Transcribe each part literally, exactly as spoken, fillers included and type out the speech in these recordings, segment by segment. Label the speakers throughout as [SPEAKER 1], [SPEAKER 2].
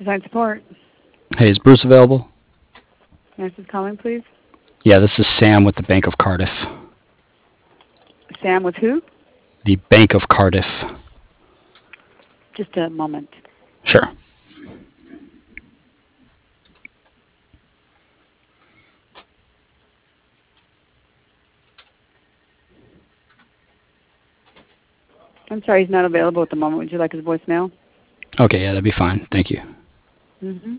[SPEAKER 1] Design Support.
[SPEAKER 2] Hey, is Bruce available?
[SPEAKER 1] Nurse is calling, please.
[SPEAKER 2] Yeah, this is Sam with the Bank of Cardiff.
[SPEAKER 1] Sam with who?
[SPEAKER 2] The Bank of Cardiff.
[SPEAKER 1] Just a moment.
[SPEAKER 2] Sure.
[SPEAKER 1] I'm sorry, he's not available at the moment. Would you like his voicemail?
[SPEAKER 2] Okay, yeah, that'd be fine. Thank you.
[SPEAKER 1] Mm-hmm.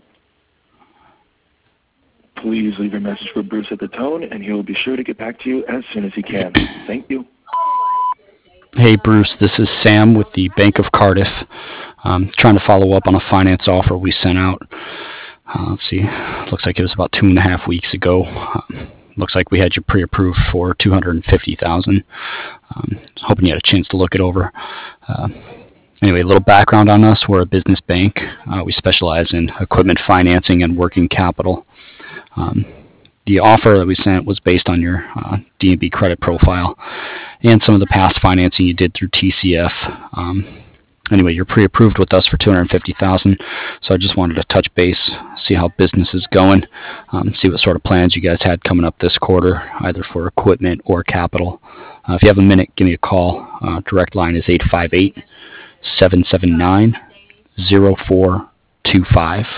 [SPEAKER 3] Please leave your message for Bruce at the tone, and he will be sure to get back to you as soon as he can. Thank you.
[SPEAKER 2] Hey, Bruce, this is Sam with the Bank of Cardiff. Um, trying to follow up on a finance offer we sent out. Uh, let's see, looks like it was about two and a half weeks ago. Um, looks like we had you pre-approved for two hundred fifty thousand dollars. Um, hoping you had a chance to look it over. Uh, Anyway, a little background on us. We're a business bank. Uh, we specialize in equipment financing and working capital. Um, the offer that we sent was based on your uh, D and B credit profile and some of the past financing you did through T C F. Um, anyway, you're pre-approved with us for two hundred fifty thousand dollars, so I just wanted to touch base, see how business is going, um, see what sort of plans you guys had coming up this quarter, either for equipment or capital. Uh, if you have a minute, give me a call. Uh, direct line is eight five eight, seven seven nine, zero four two five.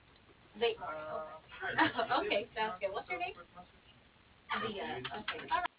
[SPEAKER 4] Okay, sounds good. What's your name?